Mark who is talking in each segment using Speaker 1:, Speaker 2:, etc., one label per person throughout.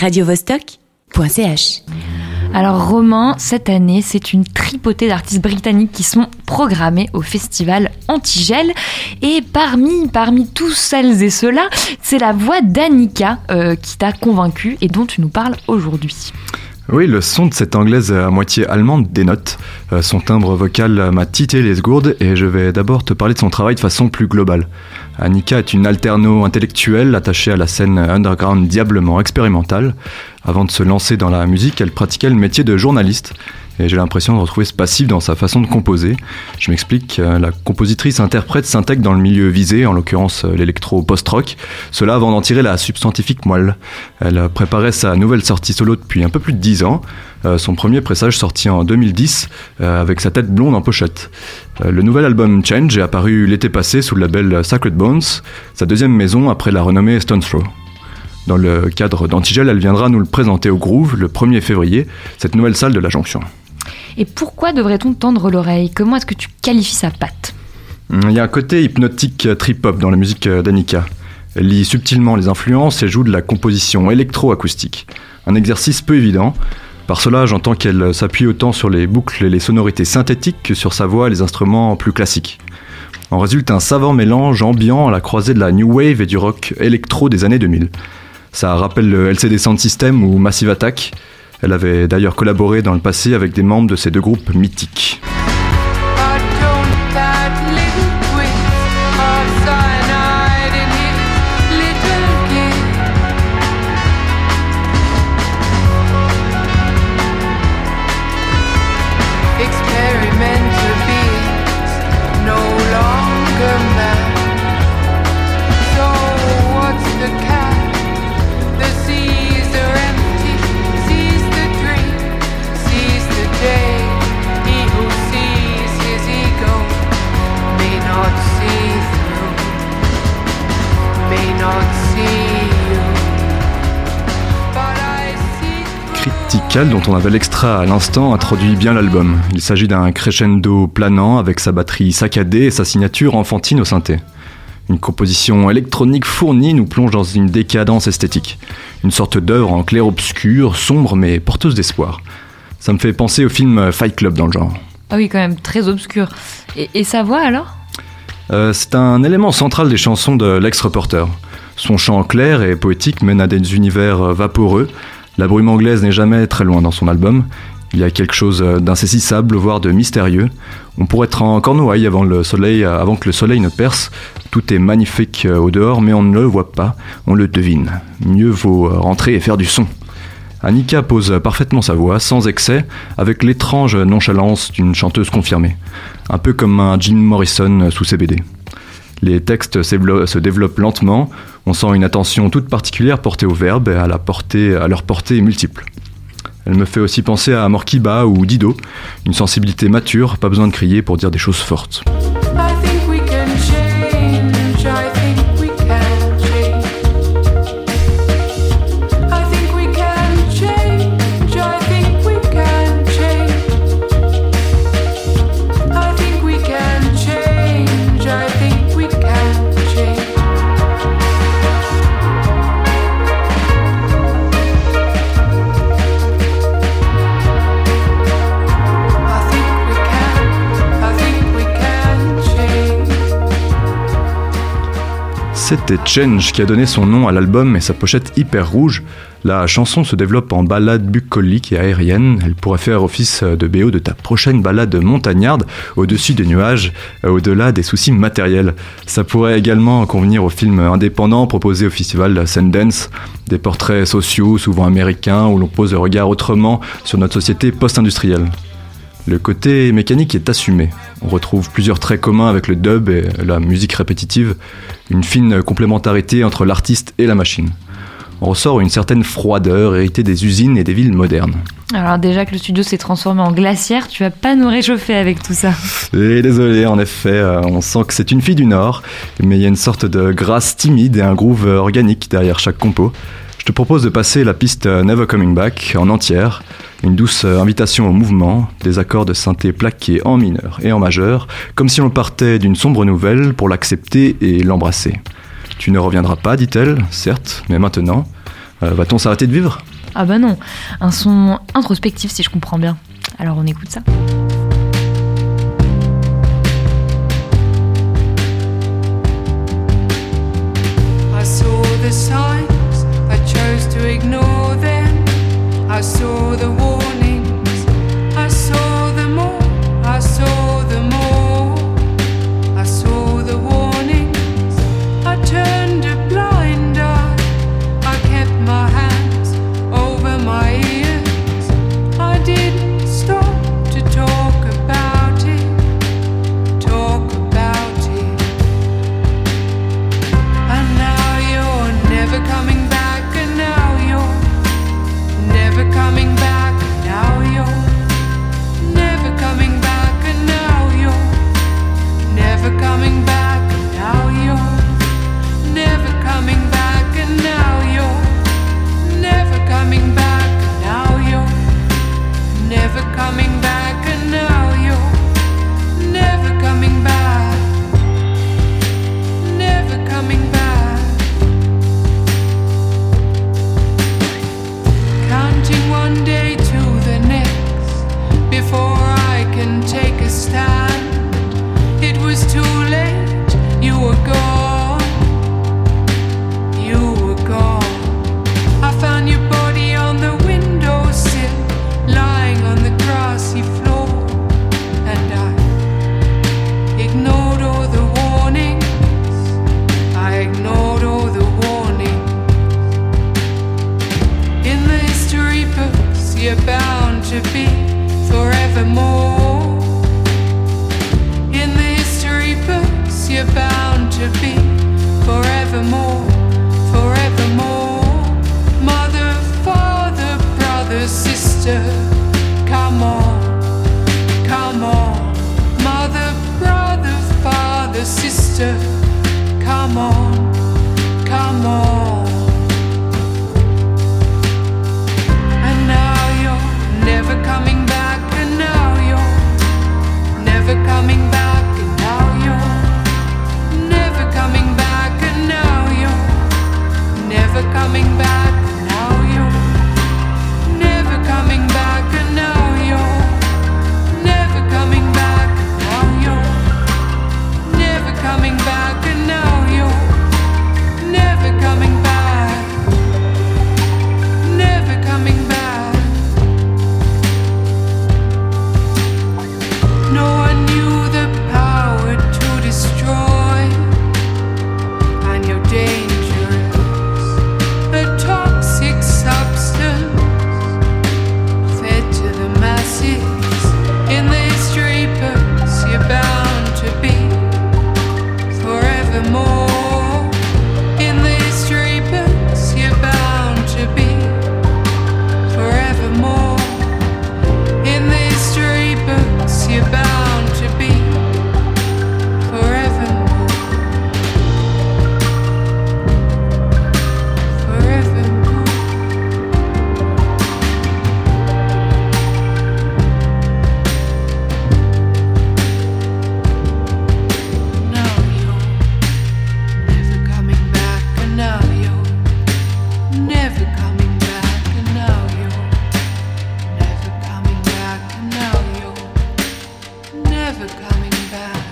Speaker 1: radiovostok.ch.
Speaker 2: Alors Romain, cette année, c'est une tripotée d'artistes britanniques qui sont programmés au festival Antigel. Et parmi tous celles et ceux-là, c'est la voix d'Annika qui t'a convaincu et dont tu nous parles aujourd'hui.
Speaker 3: Oui, le son de cette anglaise à moitié allemande dénote. Son timbre vocal m'a titillé les gourdes et je vais d'abord te parler de son travail de façon plus globale. Annika est une alterno-intellectuelle attachée à la scène underground diablement expérimentale. Avant de se lancer dans la musique, elle pratiquait le métier de journaliste. Et j'ai l'impression de retrouver ce passif dans sa façon de composer. Je m'explique, la compositrice-interprète s'intègre dans le milieu visé, en l'occurrence l'électro-post-rock, cela avant d'en tirer la substantifique moelle. Elle préparait sa nouvelle sortie solo depuis un peu plus de 10 ans, son premier pressage sorti en 2010, avec sa tête blonde en pochette. Le nouvel album Change est apparu l'été passé sous le label Sacred Bones, sa deuxième maison après la renommée Stones Throw. Dans le cadre d'Antigel, elle viendra nous le présenter au Groove le 1er février, cette nouvelle salle de la Jonction.
Speaker 2: Et pourquoi devrait-on tendre l'oreille ? Comment est-ce que tu qualifies sa patte ?
Speaker 3: Il y a un côté hypnotique trip-hop dans la musique d'Annika. Elle lie subtilement les influences et joue de la composition électro-acoustique. Un exercice peu évident. Par cela, j'entends qu'elle s'appuie autant sur les boucles et les sonorités synthétiques que sur sa voix et les instruments plus classiques. En résulte un savant mélange ambiant à la croisée de la new wave et du rock électro des années 2000. Ça rappelle le LCD Sound System ou Massive Attack. Elle avait d'ailleurs collaboré dans le passé avec des membres de ces deux groupes mythiques. Critical, dont on avait l'extra à l'instant, introduit bien l'album. Il s'agit d'un crescendo planant avec sa batterie saccadée et sa signature enfantine au synthé. Une composition électronique fournie nous plonge dans une décadence esthétique. Une sorte d'œuvre en clair-obscur, sombre mais porteuse d'espoir. Ça me fait penser au film Fight Club dans le genre.
Speaker 2: Ah oui, quand même, très obscur. Et sa voix alors ?
Speaker 3: C'est un élément central des chansons de l'ex-reporter. Son chant clair et poétique mène à des univers vaporeux. La brume anglaise n'est jamais très loin dans son album. Il y a quelque chose d'insaisissable, voire de mystérieux. On pourrait être en cornouailles avant que le soleil ne perce. Tout est magnifique au dehors, mais on ne le voit pas, on le devine. Mieux vaut rentrer et faire du son. Annika pose parfaitement sa voix, sans excès, avec l'étrange nonchalance d'une chanteuse confirmée. Un peu comme un Jim Morrison sous ses BD. Les textes se développent lentement, on sent une attention toute particulière portée aux verbes et à leur portée multiple. Elle me fait aussi penser à Morkiba ou Dido, une sensibilité mature, pas besoin de crier pour dire des choses fortes. C'était Change qui a donné son nom à l'album et sa pochette hyper rouge. La chanson se développe en ballade bucolique et aérienne. Elle pourrait faire office de BO de ta prochaine balade montagnarde, au-dessus des nuages, au-delà des soucis matériels. Ça pourrait également convenir au film indépendant proposé au festival Sundance, des portraits sociaux, souvent américains, où l'on pose le regard autrement sur notre société post-industrielle. Le côté mécanique est assumé. On retrouve plusieurs traits communs avec le dub et la musique répétitive, une fine complémentarité entre l'artiste et la machine. On ressort une certaine froideur héritée des usines et des villes modernes.
Speaker 2: Alors déjà que le studio s'est transformé en glacière, tu vas pas nous réchauffer avec tout ça.
Speaker 3: Et désolé, en effet, on sent que c'est une fille du Nord, mais il y a une sorte de grâce timide et un groove organique derrière chaque compo. Je te propose de passer la piste Never Coming Back en entière, une douce invitation au mouvement, des accords de synthé plaqués en mineur et en majeur, comme si on partait d'une sombre nouvelle pour l'accepter et l'embrasser. Tu ne reviendras pas, dit-elle, certes, mais maintenant. Va-t-on s'arrêter de vivre ?
Speaker 2: Ah bah non, un son introspectif si je comprends bien. Alors on écoute ça.
Speaker 1: I saw the signs, I chose to ignore them. I saw the warnings, I saw them all, I saw them all. I saw the warnings, I turned a blind eye. I kept my hands over my ears. I didn't stop to talk about it, talk about it. And now you're never coming back, and now you're never coming back, and now you're never coming back, and now you're never coming back, and now you're never coming back, and now you're never coming back, and now you're never coming back, and now you're never coming back, never coming back. Counting one day to the next before I can take a stand. It was too late, you were gone, you were gone. I found your body on the windowsill, lying on the grassy floor, and I ignored all the warnings, I ignored all the warnings. In the history books you're bound to be forevermore. In the history books you're bound to be forevermore, forevermore. Mother, father, brother, sister, come on, come on. Mother, brother, father, sister, come on, come on. And now you're never coming back, and now you're never coming back, and now you're never coming back, and now you're never coming back, and now you're never coming back, and now you're never coming back, and now you're never coming back, and now you're never coming back, never coming back. No one knew the power to destroy, and you're dangerous, a toxic substance fed to the masses. In the history books you're bound to be forevermore. In the history books you're bound to be forevermore. In the history books you're bound to be forevermore, forevermore. Now you're never coming back, and now you're never coming back, and now you're never coming back, and now you're never coming back,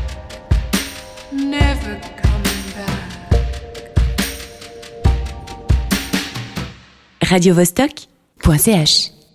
Speaker 1: never coming back.
Speaker 4: radiovostok.ch